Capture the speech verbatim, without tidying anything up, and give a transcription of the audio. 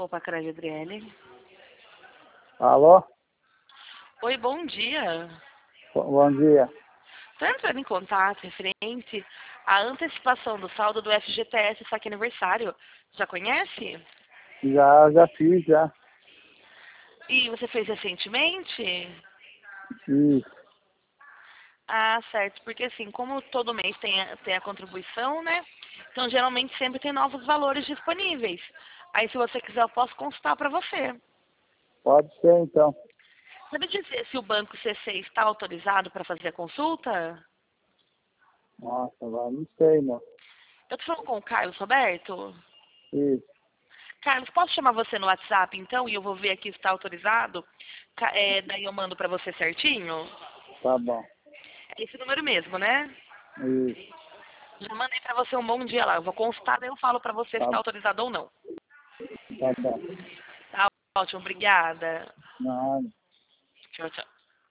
Opa, Carol Adriele. Alô? Oi, bom dia. Bom bom dia. Estou entrando em contato referente à antecipação do saldo do F G T S Saque Aniversário. Já conhece? Já, já fiz, já. E você fez recentemente? Isso. Ah, certo. Porque assim, como todo mês tem a, tem a contribuição, né? Então, geralmente, sempre tem novos valores disponíveis. Aí, se você quiser, eu posso consultar para você. Pode ser, então. Sabe dizer se o banco C C está autorizado para fazer a consulta? Nossa, agora não sei, não. Eu tô falando com o Carlos Roberto. Isso. Carlos, posso chamar você no WhatsApp, então, e eu vou ver aqui se está autorizado? Ca- É, daí eu mando para você certinho? Tá bom. É esse número mesmo, né? Isso. Já mandei para você um bom dia lá. Eu vou consultar, daí eu falo para você se Tá, está autorizado ou não. tá bom. Tá ótimo, obrigada. Nada. Tchau, tchau.